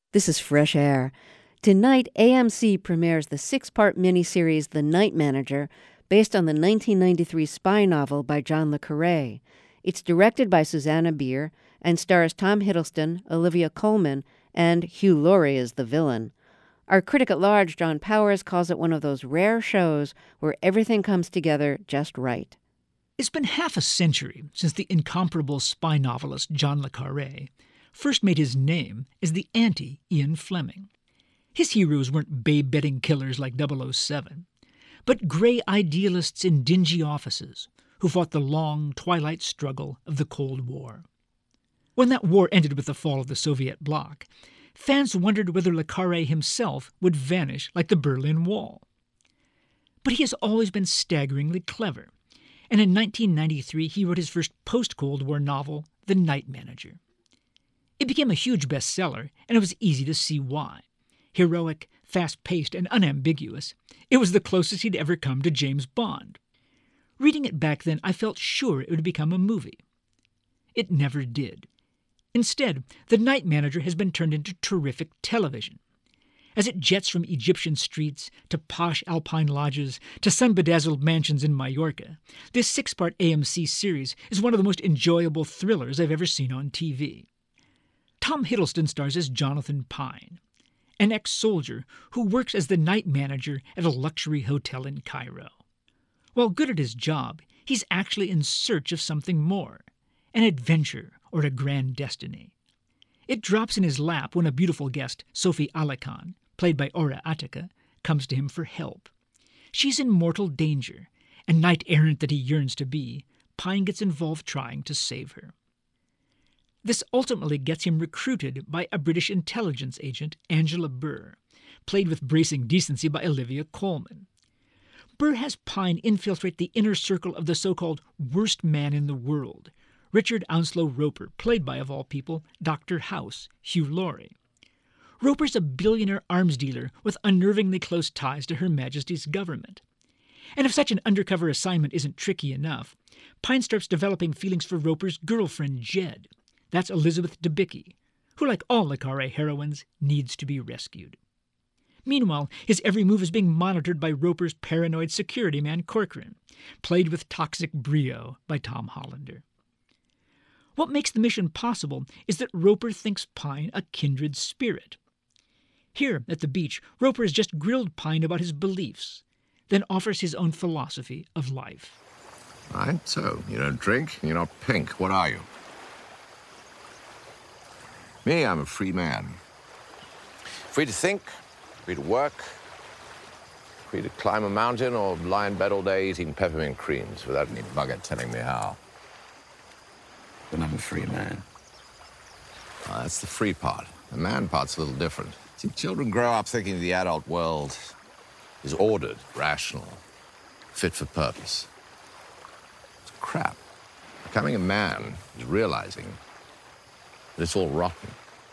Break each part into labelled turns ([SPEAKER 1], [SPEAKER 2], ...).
[SPEAKER 1] This is Fresh Air. Tonight, AMC premieres the six-part miniseries The Night Manager, based on the 1993 spy novel by John le Carré. It's directed by Susanna Bier and stars Tom Hiddleston, Olivia Colman, and Hugh Laurie as the villain. Our critic at large, John Powers, calls it one of those rare shows where everything comes together just right.
[SPEAKER 2] It's been half a century since the incomparable spy novelist John le Carré first made his name as the anti-Ian Fleming. His heroes weren't babe-betting killers like 007, but grey idealists in dingy offices who fought the long twilight struggle of the Cold War. When that war ended with the fall of the Soviet bloc, fans wondered whether le Carré himself would vanish like the Berlin Wall. But he has always been staggeringly clever, and in 1993 he wrote his first post-Cold War novel, The Night Manager. It became a huge bestseller, and it was easy to see why. Heroic, fast-paced, and unambiguous, it was the closest he'd ever come to James Bond. Reading it back then, I felt sure it would become a movie. It never did. Instead, The Night Manager has been turned into terrific television. As it jets from Egyptian streets to posh alpine lodges to sun-bedazzled mansions in Mallorca, this six-part AMC series is one of the most enjoyable thrillers I've ever seen on TV. Tom Hiddleston stars as Jonathan Pine, an ex-soldier who works as the night manager at a luxury hotel in Cairo. While good at his job, he's actually in search of something more, an adventure or a grand destiny. It drops in his lap when a beautiful guest, Sophie Alakhan, played by Ora Attica, comes to him for help. She's in mortal danger, and knight-errant that he yearns to be, Pine gets involved trying to save her. This ultimately gets him recruited by a British intelligence agent, Angela Burr, played with bracing decency by Olivia Colman. Burr has Pine infiltrate the inner circle of the so-called worst man in the world, Richard Onslow Roper, played by, of all people, Dr. House, Hugh Laurie. Roper's a billionaire arms dealer with unnervingly close ties to Her Majesty's government. And if such an undercover assignment isn't tricky enough, Pine starts developing feelings for Roper's girlfriend, Jed. That's Elizabeth Debicki, who, like all le Carré heroines, needs to be rescued. Meanwhile, his every move is being monitored by Roper's paranoid security man, Corcoran, played with toxic brio by Tom Hollander. What makes the mission possible is that Roper thinks Pine a kindred spirit. Here, at the beach, Roper has just grilled Pine about his beliefs, then offers his own philosophy of life.
[SPEAKER 3] Right, so you don't drink, you're not pink. What are you? Me, I'm a free man. Free to think, free to work, free to climb a mountain or lie in bed all day eating peppermint creams without any bugger telling me how.
[SPEAKER 4] But I'm a free man.
[SPEAKER 3] Well, that's the free part. The man part's a little different. See, children grow up thinking the adult world is ordered, rational, fit for purpose. It's crap. Becoming a man is realizing that it's all rotten.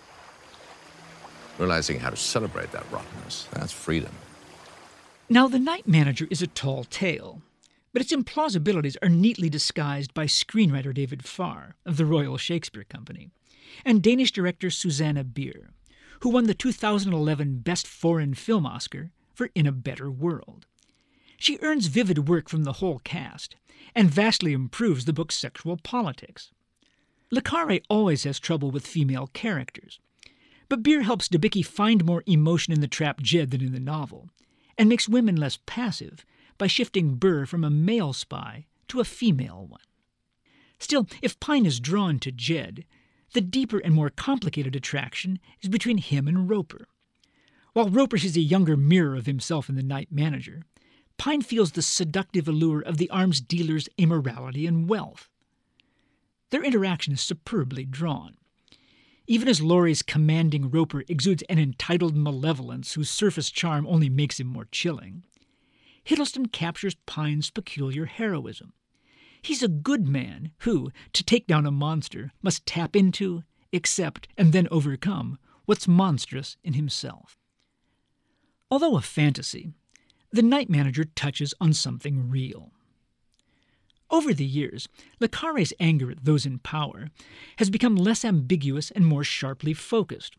[SPEAKER 3] Realizing how to celebrate that rottenness, that's freedom.
[SPEAKER 2] Now, The Night Manager is a tall tale, but its implausibilities are neatly disguised by screenwriter David Farr of the Royal Shakespeare Company and Danish director Susanna Bier, who won the 2011 Best Foreign Film Oscar for In a Better World. She earns vivid work from the whole cast and vastly improves the book's sexual politics. Le Carré always has trouble with female characters, but Bier helps Debicki find more emotion in the trapped Jed than in the novel, and makes women less passive by shifting Burr from a male spy to a female one. Still, if Pine is drawn to Jed, the deeper and more complicated attraction is between him and Roper. While Roper sees a younger mirror of himself in The Night Manager, Pine feels the seductive allure of the arms dealer's immorality and wealth. Their interaction is superbly drawn. Even as Laurie's commanding Roper exudes an entitled malevolence whose surface charm only makes him more chilling, Hiddleston captures Pine's peculiar heroism. He's a good man who, to take down a monster, must tap into, accept, and then overcome what's monstrous in himself. Although a fantasy, The Night Manager touches on something real. Over the years, le Carré's anger at those in power has become less ambiguous and more sharply focused,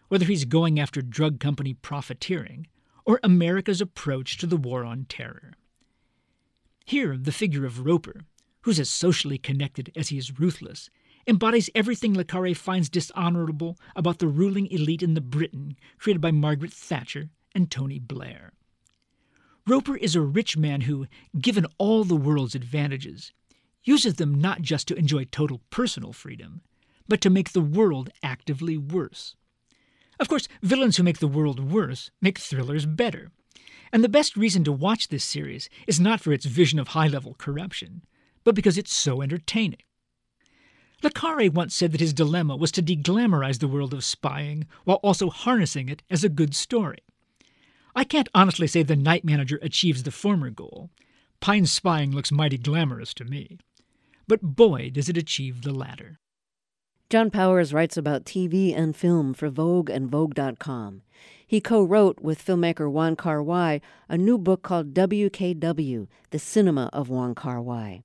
[SPEAKER 2] whether he's going after drug company profiteering or America's approach to the war on terror. Here, the figure of Roper, who's as socially connected as he is ruthless, embodies everything Le Carré finds dishonorable about the ruling elite in the Britain created by Margaret Thatcher and Tony Blair. Roper is a rich man who, given all the world's advantages, uses them not just to enjoy total personal freedom, but to make the world actively worse. Of course, villains who make the world worse make thrillers better. And the best reason to watch this series is not for its vision of high-level corruption, but because it's so entertaining. Le Carré once said that his dilemma was to de-glamorize the world of spying while also harnessing it as a good story. I can't honestly say The Night Manager achieves the former goal. Pine's spying looks mighty glamorous to me. But boy, does it achieve the latter.
[SPEAKER 1] John Powers writes about TV and film for Vogue and Vogue.com. He co-wrote with filmmaker Wong Kar-wai a new book called WKW, The Cinema of Wong Kar-wai.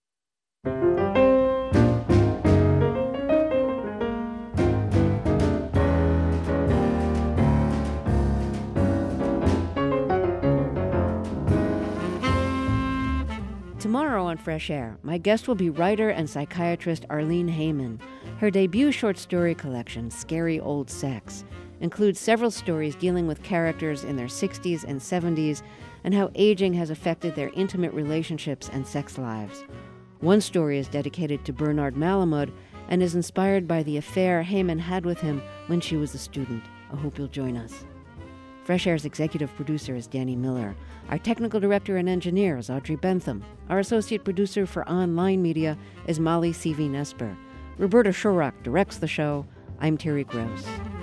[SPEAKER 1] Tomorrow on Fresh Air, my guest will be writer and psychiatrist Arlene Hayman. Her debut short story collection, Scary Old Sex, includes several stories dealing with characters in their 60s and 70s and how aging has affected their intimate relationships and sex lives. One story is dedicated to Bernard Malamud and is inspired by the affair Hayman had with him when she was a student. I hope you'll join us. Fresh Air's executive producer is Danny Miller. Our technical director and engineer is Audrey Bentham. Our associate producer for online media is Molly C.V. Nesper. Roberta Shorrock directs the show. I'm Terry Gross.